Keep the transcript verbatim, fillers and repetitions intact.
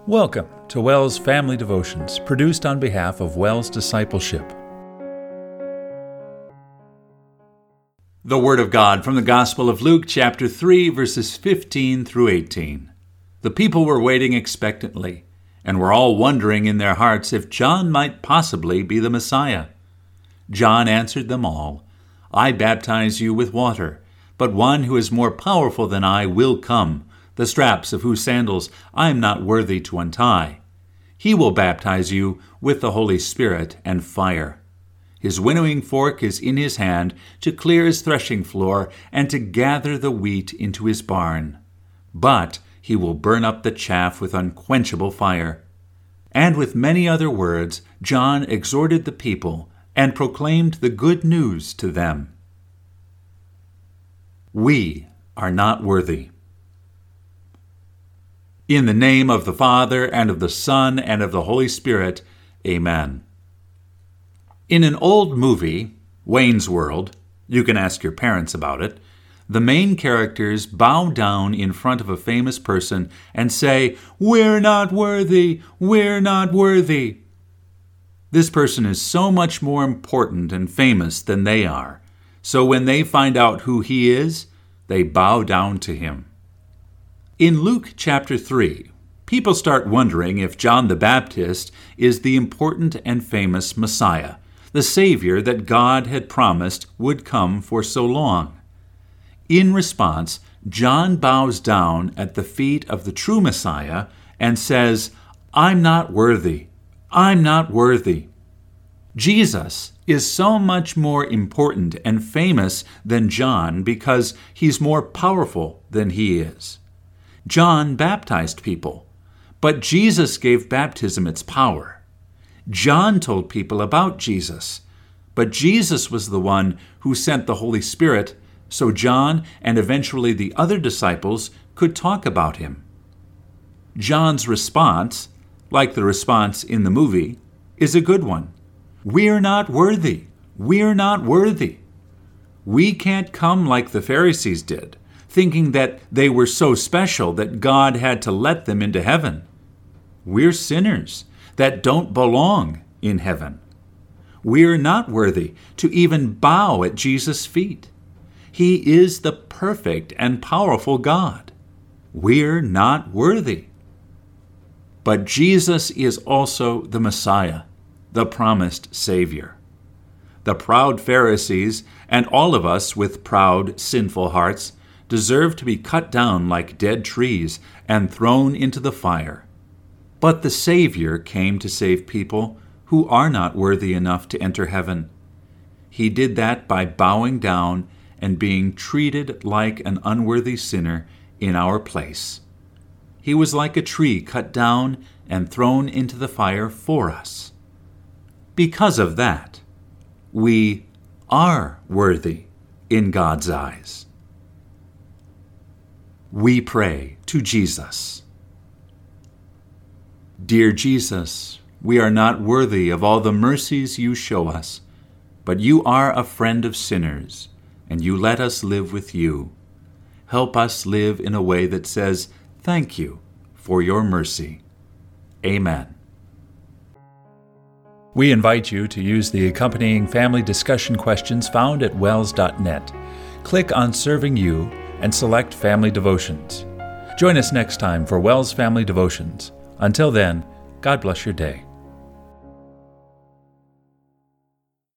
Welcome to WELS Family Devotions, produced on behalf of WELS Discipleship. The Word of God from the Gospel of Luke, chapter three, verses fifteen through eighteen. The people were waiting expectantly, and were all wondering in their hearts if John might possibly be the Messiah. John answered them all, "I baptize you with water, but one who is more powerful than I will come, the straps of whose sandals I am not worthy to untie. He will baptize you with the Holy Spirit and fire. His winnowing fork is in his hand to clear his threshing floor and to gather the wheat into his barn. But he will burn up the chaff with unquenchable fire." And with many other words, John exhorted the people and proclaimed the good news to them. We are not worthy. In the name of the Father, and of the Son, and of the Holy Spirit, Amen. In an old movie, Wayne's World, you can ask your parents about it, the main characters bow down in front of a famous person and say, "We're not worthy, we're not worthy." This person is so much more important and famous than they are, so when they find out who he is, they bow down to him. In Luke chapter three, people start wondering if John the Baptist is the important and famous Messiah, the Savior that God had promised would come for so long. In response, John bows down at the feet of the true Messiah and says, "I'm not worthy. I'm not worthy." Jesus is so much more important and famous than John because he's more powerful than he is. John baptized people, but Jesus gave baptism its power. John told people about Jesus, but Jesus was the one who sent the Holy Spirit so John and eventually the other disciples could talk about him. John's response, like the response in the movie, is a good one. We're not worthy. We're not worthy. We can't come like the Pharisees did, thinking that they were so special that God had to let them into heaven. We're sinners that don't belong in heaven. We're not worthy to even bow at Jesus' feet. He is the perfect and powerful God. We're not worthy. But Jesus is also the Messiah, the promised Savior. The proud Pharisees, and all of us with proud, sinful hearts, deserve to be cut down like dead trees and thrown into the fire. But the Savior came to save people who are not worthy enough to enter heaven. He did that by bowing down and being treated like an unworthy sinner in our place. He was like a tree cut down and thrown into the fire for us. Because of that, we are worthy in God's eyes. We pray to Jesus. Dear Jesus, we are not worthy of all the mercies you show us, but you are a friend of sinners, and you let us live with you. Help us live in a way that says, "Thank you for your mercy." Amen. We invite you to use the accompanying family discussion questions found at wells dot net. Click on Serving You and select Family Devotions. Join us next time for WELS Family Devotions. Until then, God bless your day.